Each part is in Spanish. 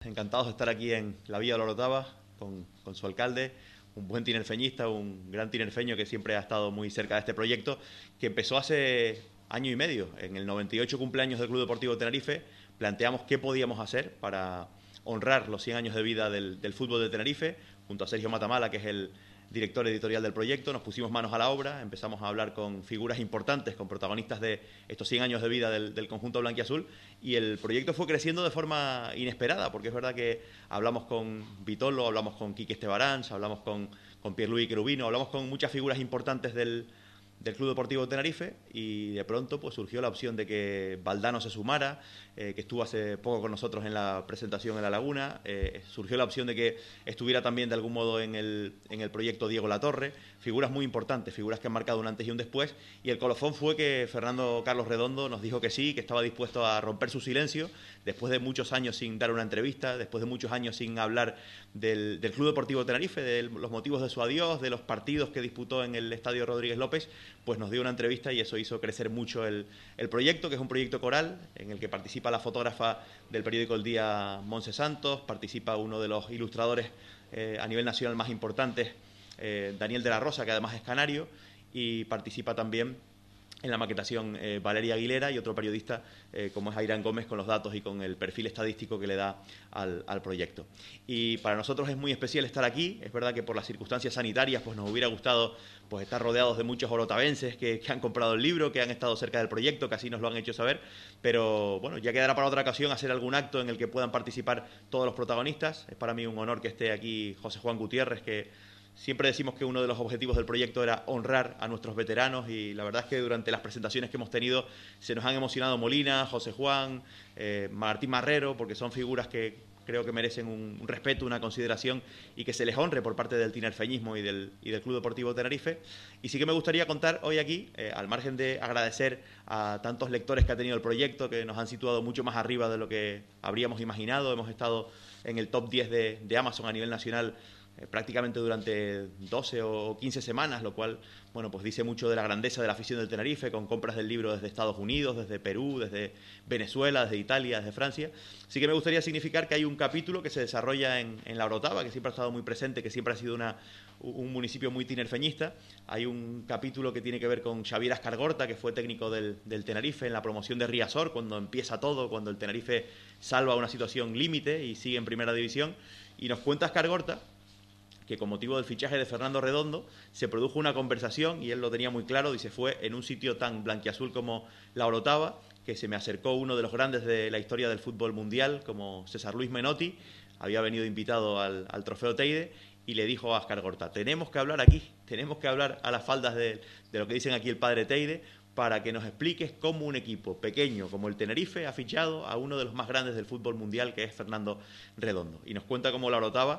Encantados de estar aquí en la Villa de la Orotava con su alcalde, un buen tinerfeñista, un gran tinerfeño que siempre ha estado muy cerca de este proyecto, que empezó hace año y medio. En el 98 cumpleaños del Club Deportivo Tenerife planteamos qué podíamos hacer para honrar los 100 años de vida del fútbol de Tenerife, junto a Sergio Matamala, que es el director editorial del proyecto. Nos pusimos manos a la obra, empezamos a hablar con figuras importantes, con protagonistas de estos 100 años de vida del conjunto blanquiazul, y el proyecto fue creciendo de forma inesperada, porque es verdad que hablamos con Vitolo, hablamos con Quique Estebarans, hablamos con Pierluigi Cherubino, hablamos con muchas figuras importantes del Club Deportivo Tenerife, y de pronto pues surgió la opción de que Valdano se sumara, que estuvo hace poco con nosotros en la presentación en La Laguna. Surgió la opción de que estuviera también de algún modo en el proyecto Diego Latorre, figuras muy importantes, figuras que han marcado un antes y un después, y el colofón fue que Fernando Carlos Redondo nos dijo que sí, que estaba dispuesto a romper su silencio, después de muchos años sin dar una entrevista, después de muchos años sin hablar del Club Deportivo Tenerife, de los motivos de su adiós, de los partidos que disputó en el Estadio Rodríguez López. Pues nos dio una entrevista y eso hizo crecer mucho el proyecto, que es un proyecto coral en el que participa la fotógrafa del periódico El Día, Monse Santos, participa uno de los ilustradores a nivel nacional más importantes, Daniel de la Rosa, que además es canario, y participa también en la maquetación Valeria Aguilera y otro periodista como es Airán Gómez, con los datos y con el perfil estadístico que le da al proyecto. Y para nosotros es muy especial estar aquí. Es verdad que por las circunstancias sanitarias pues nos hubiera gustado pues estar rodeados de muchos orotavenses que han comprado el libro, que han estado cerca del proyecto, que así nos lo han hecho saber, pero bueno, ya quedará para otra ocasión hacer algún acto en el que puedan participar todos los protagonistas. Es para mí un honor que esté aquí José Juan Gutiérrez, que siempre decimos que uno de los objetivos del proyecto era honrar a nuestros veteranos, y la verdad es que durante las presentaciones que hemos tenido se nos han emocionado Molina, José Juan, Martín Marrero, porque son figuras que creo que merecen un respeto, una consideración, y que se les honre por parte del tinerfeñismo y del Club Deportivo Tenerife. Y sí que me gustaría contar hoy aquí, al margen de agradecer a tantos lectores que ha tenido el proyecto, que nos han situado mucho más arriba de lo que habríamos imaginado. Hemos estado en el top 10 de Amazon a nivel nacional prácticamente durante 12 o 15 semanas, lo cual bueno, pues dice mucho de la grandeza de la afición del Tenerife, con compras del libro desde Estados Unidos, desde Perú, desde Venezuela, desde Italia, desde Francia. Sí que me gustaría significar que hay un capítulo que se desarrolla en La Orotava, que siempre ha estado muy presente, que siempre ha sido un municipio muy tinerfeñista. Hay un capítulo que tiene que ver con Xavier Ascargorta, que fue técnico del Tenerife en la promoción de Riazor, cuando empieza todo, cuando el Tenerife salva una situación límite y sigue en primera división. Y nos cuenta Ascargorta que con motivo del fichaje de Fernando Redondo se produjo una conversación, y él lo tenía muy claro, dice: fue en un sitio tan blanquiazul como La Orotava que se me acercó uno de los grandes de la historia del fútbol mundial, como César Luis Menotti, había venido invitado al Trofeo Teide, y le dijo a Ascargorta: tenemos que hablar aquí, tenemos que hablar a las faldas de lo que dicen aquí el padre Teide, para que nos expliques cómo un equipo pequeño como el Tenerife ha fichado a uno de los más grandes del fútbol mundial, que es Fernando Redondo. Y nos cuenta cómo La Orotava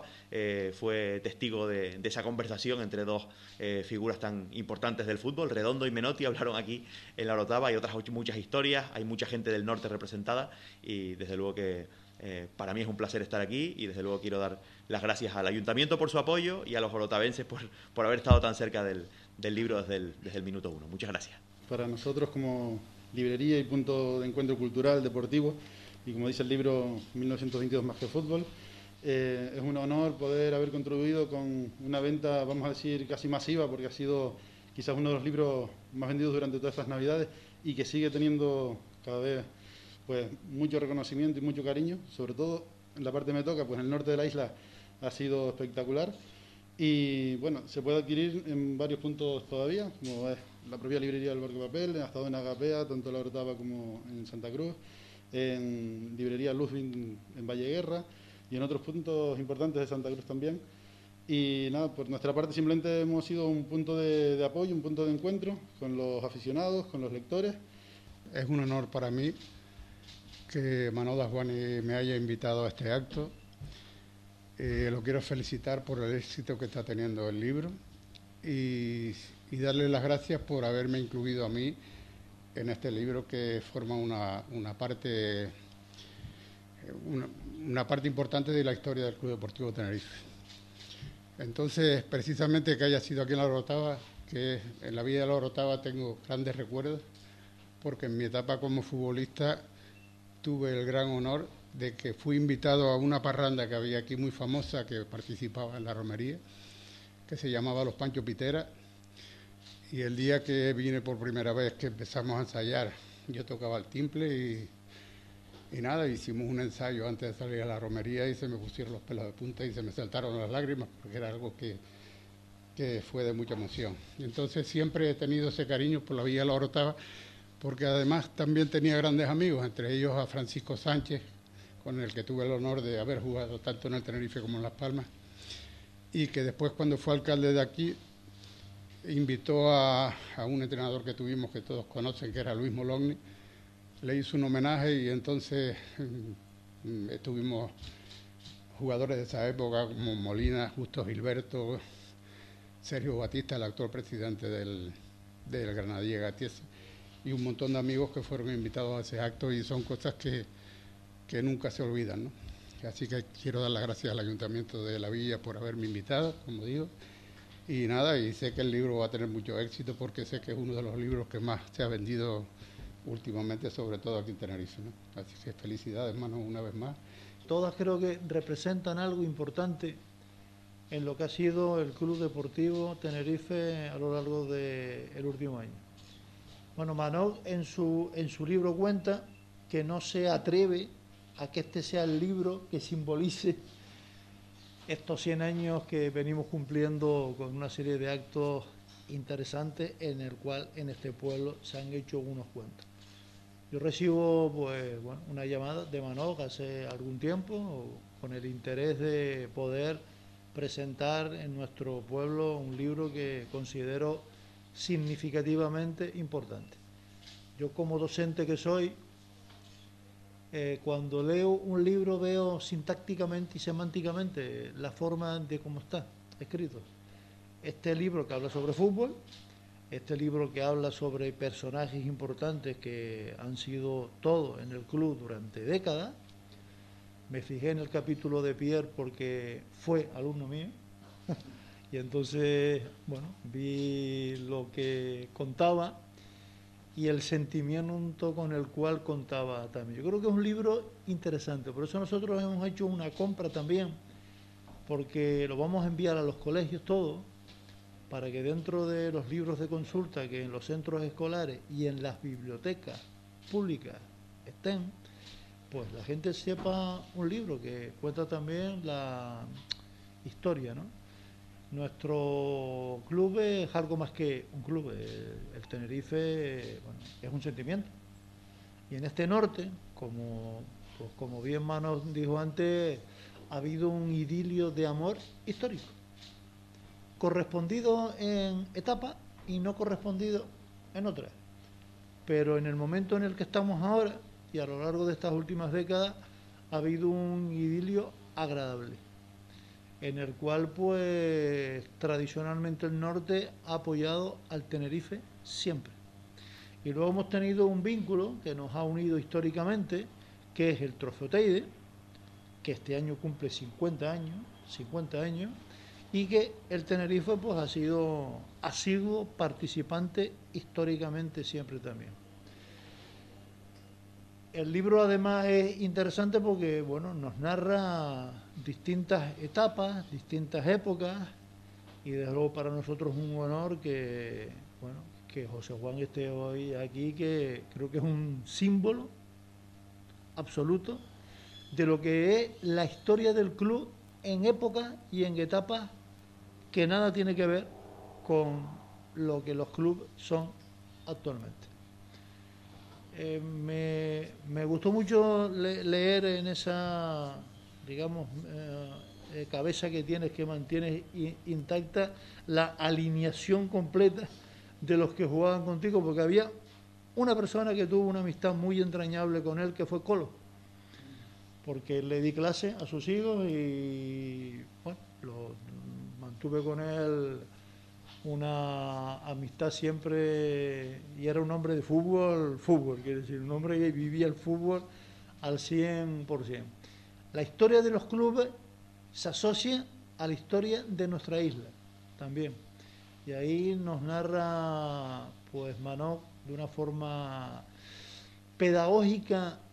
fue testigo de esa conversación entre dos figuras tan importantes del fútbol. Redondo y Menotti hablaron aquí en La Orotava. Hay otras muchas historias, hay mucha gente del norte representada, y desde luego que para mí es un placer estar aquí, y desde luego quiero dar las gracias al Ayuntamiento por su apoyo y a los orotavenses por haber estado tan cerca del libro desde el minuto uno. Muchas gracias. Para nosotros, como librería y punto de encuentro cultural, deportivo, y como dice el libro 1922 más que fútbol, es un honor poder haber contribuido con una venta, vamos a decir, casi masiva, porque ha sido quizás uno de los libros más vendidos durante todas estas Navidades, y que sigue teniendo cada vez pues mucho reconocimiento y mucho cariño. Sobre todo en la parte que me toca, pues en el norte de la isla ha sido espectacular. Y bueno, se puede adquirir en varios puntos todavía, como es la propia librería del Barco Papel, ha estado en Agapea, tanto en La Orotava como en Santa Cruz, en librería Luzvin en Valleguerra y en otros puntos importantes de Santa Cruz también. Y nada, por nuestra parte simplemente hemos sido un punto de apoyo, un punto de encuentro con los aficionados, con los lectores. Es un honor para mí que Manolo Juani me haya invitado a este acto. Lo quiero felicitar por el éxito que está teniendo el libro y darle las gracias por haberme incluido a mí en este libro, que forma una parte importante de la historia del Club Deportivo Tenerife. Entonces, precisamente que haya sido aquí en La Orotava, que en la vida de La Orotava tengo grandes recuerdos, porque en mi etapa como futbolista tuve el gran honor de que fui invitado a una parranda que había aquí muy famosa, que participaba en la romería, que se llamaba Los Pancho Pitera, y el día que vine por primera vez, que empezamos a ensayar, yo tocaba el timple y nada, hicimos un ensayo antes de salir a la romería y se me pusieron los pelos de punta y se me saltaron las lágrimas, porque era algo que fue de mucha emoción. Y entonces siempre he tenido ese cariño por la Villa de la Orotava, porque además también tenía grandes amigos, entre ellos a Francisco Sánchez, con el que tuve el honor de haber jugado tanto en el Tenerife como en Las Palmas, y que después, cuando fue alcalde de aquí, invitó a un entrenador que tuvimos, que todos conocen, que era Luis Mologni, le hizo un homenaje y entonces tuvimos jugadores de esa época como Molina, Justo Gilberto, Sergio Batista, el actual presidente del Granadilla Gatiesa, y un montón de amigos que fueron invitados a ese acto, y son cosas que nunca se olvidan, ¿no? Así que quiero dar las gracias al Ayuntamiento de la Villa por haberme invitado, como digo, y nada, y sé que el libro va a tener mucho éxito porque sé que es uno de los libros que más se ha vendido últimamente, sobre todo aquí en Tenerife, ¿no? Así que felicidades, hermano, una vez más. Todas creo que representan algo importante en lo que ha sido el Club Deportivo Tenerife a lo largo del último año. Bueno, Manol en su libro cuenta que no se atreve a que este sea el libro que simbolice estos 100 años que venimos cumpliendo con una serie de actos interesantes en el cual en este pueblo se han hecho unos cuantos. Yo recibo una llamada de Manol hace algún tiempo con el interés de poder presentar en nuestro pueblo un libro que considero significativamente importante. Yo, como docente que soy, cuando leo un libro veo sintácticamente y semánticamente la forma de cómo está escrito. Este libro que habla sobre fútbol, este libro que habla sobre personajes importantes que han sido todo en el club durante décadas. Me fijé en el capítulo de Pierre porque fue alumno mío y entonces, bueno, vi lo que contaba y el sentimiento con el cual contaba también. Yo creo que es un libro interesante, por eso nosotros hemos hecho una compra también, porque lo vamos a enviar a los colegios todos, para que dentro de los libros de consulta que en los centros escolares y en las bibliotecas públicas estén, pues la gente sepa un libro que cuenta también la historia, ¿no? Nuestro club es algo más que un club. El Tenerife, bueno, es un sentimiento. Y en este norte, como bien Manos dijo antes, ha habido un idilio de amor histórico, correspondido en etapas y no correspondido en otras. Pero en el momento en el que estamos ahora, y a lo largo de estas últimas décadas, ha habido un idilio agradable, en el cual pues tradicionalmente el norte ha apoyado al Tenerife siempre. Y luego hemos tenido un vínculo que nos ha unido históricamente, que es el Trofeo Teide, que este año cumple 50 años, y que el Tenerife pues ha sido asiduo participante históricamente siempre también. El libro además es interesante porque, bueno, nos narra distintas etapas, distintas épocas, y desde luego para nosotros es un honor que José Juan esté hoy aquí, que creo que es un símbolo absoluto de lo que es la historia del club en épocas y en etapas que nada tiene que ver con lo que los clubes son actualmente. Me gustó mucho leer en esa, digamos, cabeza que tienes, que mantienes intacta la alineación completa de los que jugaban contigo, porque había una persona que tuvo una amistad muy entrañable con él, que fue Colo, porque le di clase a sus hijos y bueno, mantuve con él una amistad siempre, y era un hombre de fútbol, quiere decir, un hombre que vivía el fútbol al 100%. La historia de los clubes se asocia a la historia de nuestra isla también, y ahí nos narra pues Manol de una forma pedagógica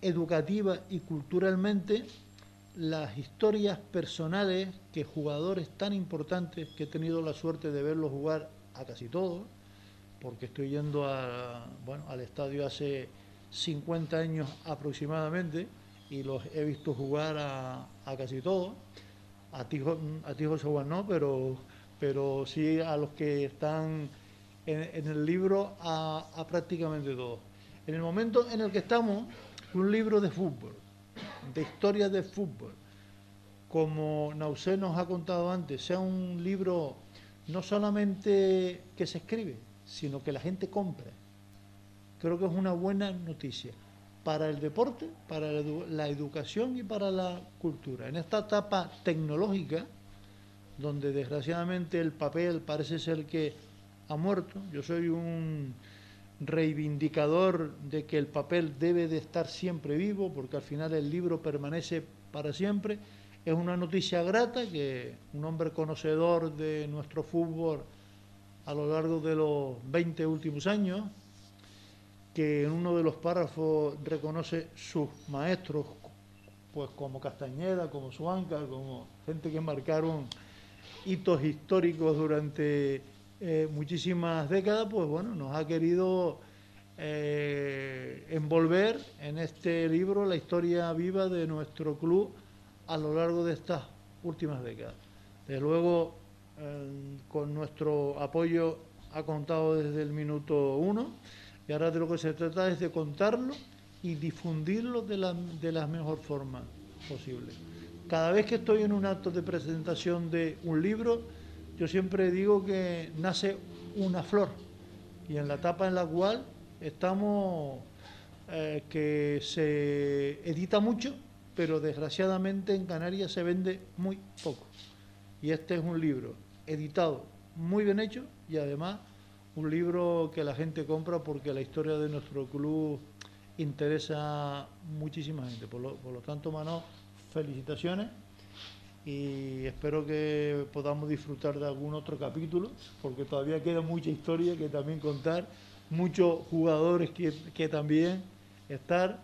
educativa y culturalmente las historias personales que jugadores tan importantes, que he tenido la suerte de verlos jugar a casi todos, porque estoy yendo al estadio hace 50 años aproximadamente y los he visto jugar a casi todos. A ti José Juan no, pero sí a los que están en el libro, a prácticamente todos. En el momento en el que estamos, un libro de fútbol, de historias de fútbol, como Nausé nos ha contado antes, sea un libro no solamente que se escribe, sino que la gente compra. Creo que es una buena noticia para el deporte, para la educación y para la cultura. En esta etapa tecnológica, donde desgraciadamente el papel parece ser que ha muerto, yo soy un reivindicador de que el papel debe de estar siempre vivo, porque al final el libro permanece para siempre. Es una noticia grata que un hombre conocedor de nuestro fútbol a lo largo de los 20 últimos años, que en uno de los párrafos reconoce sus maestros, pues como Castañeda, como Suanca, como gente que marcaron hitos históricos durante muchísimas décadas, pues bueno, nos ha querido envolver en este libro la historia viva de nuestro club a lo largo de estas últimas décadas. Desde luego, con nuestro apoyo ha contado desde el minuto 1, y ahora de lo que se trata es de contarlo y difundirlo de la mejor forma posible. Cada vez que estoy en un acto de presentación de un libro, yo siempre digo que nace una flor, y en la etapa en la cual estamos, que se edita mucho, pero desgraciadamente en Canarias se vende muy poco. Y este es un libro editado, muy bien hecho, y además un libro que la gente compra porque la historia de nuestro club interesa muchísima gente. Por lo tanto, Manolo, felicitaciones, y espero que podamos disfrutar de algún otro capítulo, porque todavía queda mucha historia que también contar, muchos jugadores que también estar,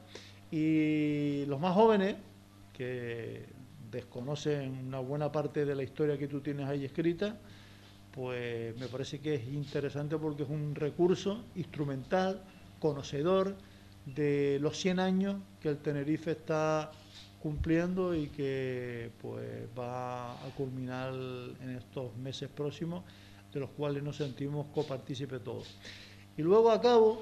y los más jóvenes que desconocen una buena parte de la historia que tú tienes ahí escrita, pues me parece que es interesante porque es un recurso instrumental, conocedor de los 100 años que el Tenerife está cumpliendo y que pues va a culminar en estos meses próximos, de los cuales nos sentimos copartícipes todos. Y luego acabo,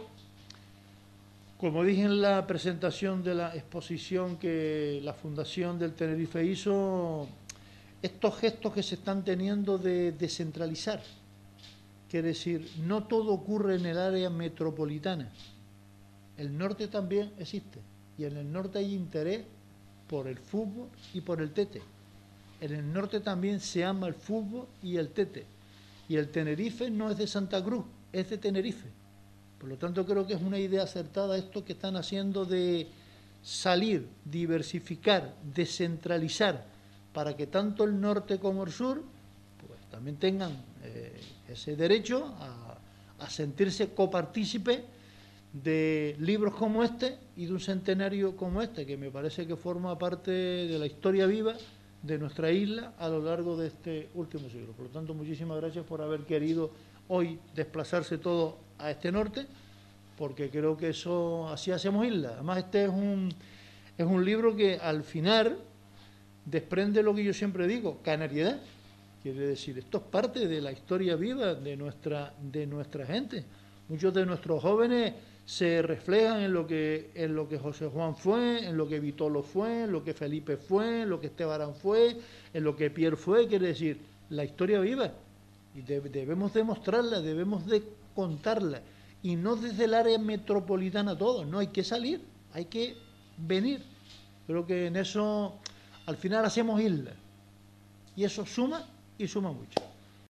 como dije en la presentación de la exposición que la Fundación del Tenerife hizo, estos gestos que se están teniendo de descentralizar. Quiere decir, no todo ocurre en el área metropolitana. El norte también existe, y en el norte hay interés por el fútbol y por el tete. En el norte también se ama el fútbol y el tete. Y el Tenerife no es de Santa Cruz, es de Tenerife. Por lo tanto, creo que es una idea acertada esto que están haciendo de salir, diversificar, descentralizar, para que tanto el norte como el sur pues también tengan ese derecho a sentirse copartícipe de libros como este y de un centenario como este, que me parece que forma parte de la historia viva de nuestra isla a lo largo de este último siglo. Por lo tanto, muchísimas gracias por haber querido hoy desplazarse todos a este norte, porque creo que eso, así hacemos isla. Además, este es un libro que al final desprende lo que yo siempre digo, canariedad. Quiere decir, esto es parte de la historia viva de nuestra gente. Muchos de nuestros jóvenes se reflejan en lo que José Juan fue, en lo que Vitolo fue, en lo que Felipe fue, en lo que Esteban fue, en lo que Pierre fue. Quiere decir, la historia viva. Y debemos demostrarla, debemos de contarla. Y no desde el área metropolitana todo. No, hay que salir, hay que venir. Creo que en eso al final hacemos isla. Y eso suma y suma mucho.